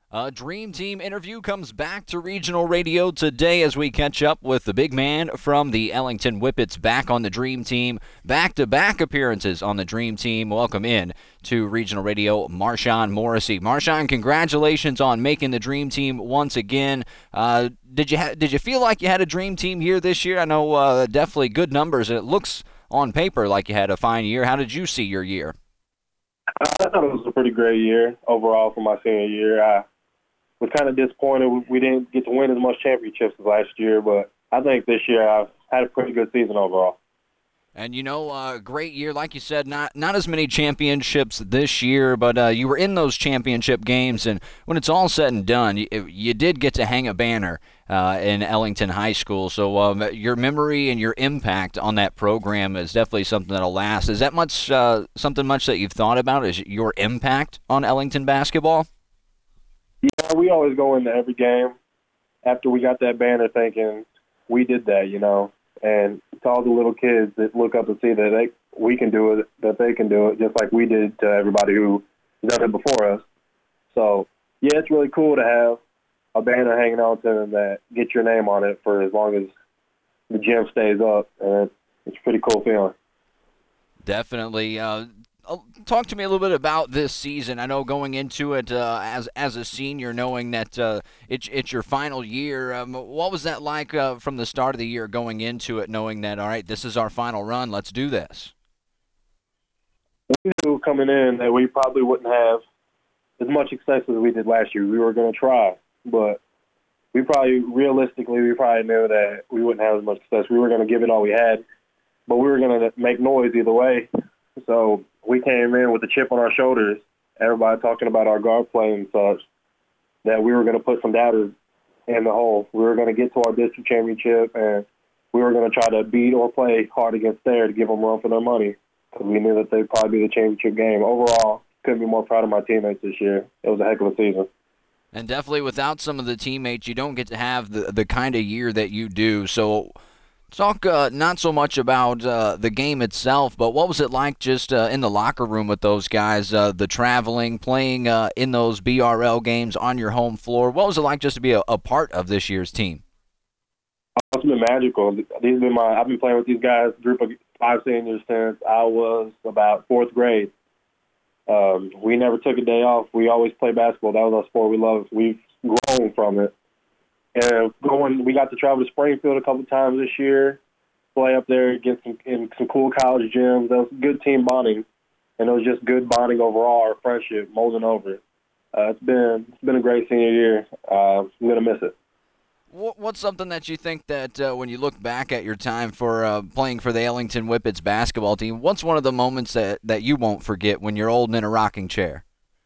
Dream Team interview comes back to regional radio today as we catch up with the big man from the Ellington Whippets back on the Dream Team. Back-to-back appearances on the Dream Team. Welcome in to regional radio, Marshawn Morrissey. Marshawn, congratulations on making the Dream Team once again. Did you feel like you had a Dream Team year this year? I know definitely good numbers. It looks on paper like you had a fine year. How did you see your year? I thought it was a pretty great year overall for my senior year. I was kind of disappointed we didn't get to win as much championships as last year, but I think this year I've had a pretty good season overall. And great year, like you said. Not as many championships this year, but you were in those championship games. And when it's all said and done, you did get to hang a banner in Ellington High School. So your memory and your impact on that program is definitely something that'll last. Is that something much that you've thought about? Is your impact on Ellington basketball? Yeah, we always go into every game after we got that banner thinking we did that. And to all the little kids that look up and see that we can do it, that they can do it, just like we did to everybody who done it before us. So, yeah, it's really cool to have a banner hanging on to them that get your name on it for as long as the gym stays up. And it's a pretty cool feeling. Definitely. Talk to me a little bit about this season. I know going into it as a senior, knowing that it's your final year. What was that like from the start of the year going into it, knowing that all right, this is our final run. Let's do this. We knew coming in that we probably wouldn't have as much success as we did last year. We were going to try, but we probably knew that we wouldn't have as much success. We were going to give it all we had, but we were going to make noise either way. So we came in with a chip on our shoulders, everybody talking about our guard play and such, that we were going to put some doubters in the hole. We were going to get to our district championship, and we were going to try to beat or play hard against there to give them a run for their money, because we knew that they'd probably be the championship game. Overall, couldn't be more proud of my teammates this year. It was a heck of a season. And definitely without some of the teammates, you don't get to have the kind of year that you do. So talk not so much about the game itself, but what was it like just in the locker room with those guys, the traveling, playing in those BRL games on your home floor? What was it like just to be a part of this year's team? It's been magical. I've been playing with these guys, group of 5 seniors, since I was about 4th grade. We never took a day off. We always played basketball. That was our sport we loved. We've grown from it. And we got to travel to Springfield a couple times this year, play up there, get in some cool college gyms. That was good team bonding, and it was just good bonding overall. Our friendship molding over. It's been a great senior year. I'm gonna miss it. What's something that you think that when you look back at your time for playing for the Ellington Whippets basketball team, what's one of the moments that you won't forget when you're old and in a rocking chair?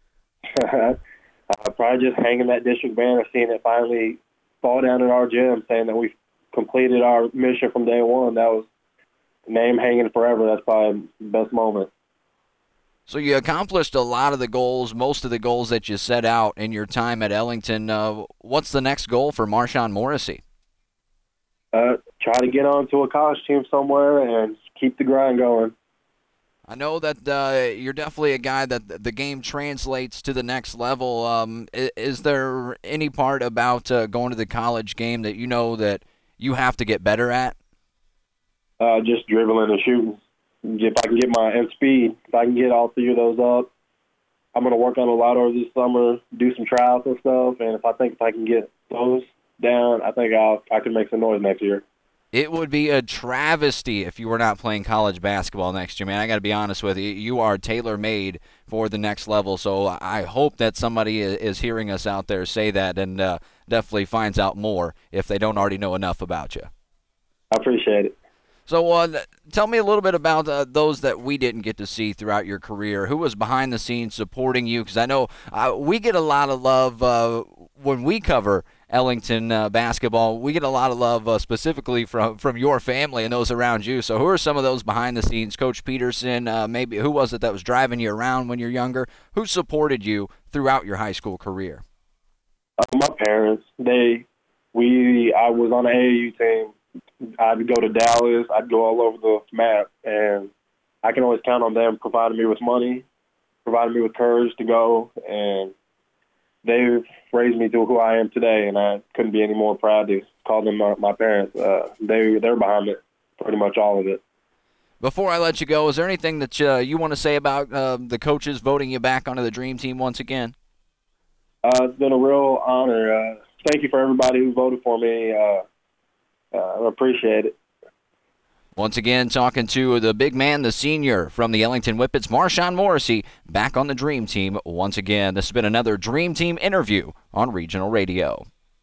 Probably just hanging that district banner, seeing it finally fall down in our gym, saying that we've completed our mission from day one. That was name hanging forever. That's probably the best moment. So you accomplished a lot of the goals, most of the goals that you set out in your time at Ellington. What's the next goal for Marshawn Morrissey? Try to get on to a college team somewhere and keep the grind going. I know that you're definitely a guy that the game translates to the next level. Is there any part about going to the college game that you know that you have to get better at? Just dribbling and shooting. If I can get and speed, if I can get all 3 of those up, I'm going to work on a lot over this summer, do some trials and stuff. And if I can get those down, I think I can make some noise next year. It would be a travesty if you were not playing college basketball next year, man. I got to be honest with you. You are tailor-made for the next level, so I hope that somebody is hearing us out there say that and definitely finds out more if they don't already know enough about you. I appreciate it. So tell me a little bit about those that we didn't get to see throughout your career. Who was behind the scenes supporting you? Because I know we get a lot of love when we cover Ellington basketball. We get a lot of love specifically from your family and those around you. So who are some of those behind the scenes? Coach Peterson, maybe who was it that was driving you around when you're younger? Who supported you throughout your high school career? My parents. I was on the AAU team. I'd go to Dallas. I'd go all over the map, and I can always count on them providing me with money, providing me with courage to go, and they've raised me to who I am today, and I couldn't be any more proud to call them my parents. They're behind it, pretty much all of it. Before I let you go, is there anything that you want to say about the coaches voting you back onto the Dream Team once again? It's been a real honor. Thank you for everybody who voted for me. I appreciate it. Once again, talking to the big man, the senior from the Ellington Whippets, Marshawn Morrissey, back on the Dream Team once again. This has been another Dream Team interview on Regional Radio.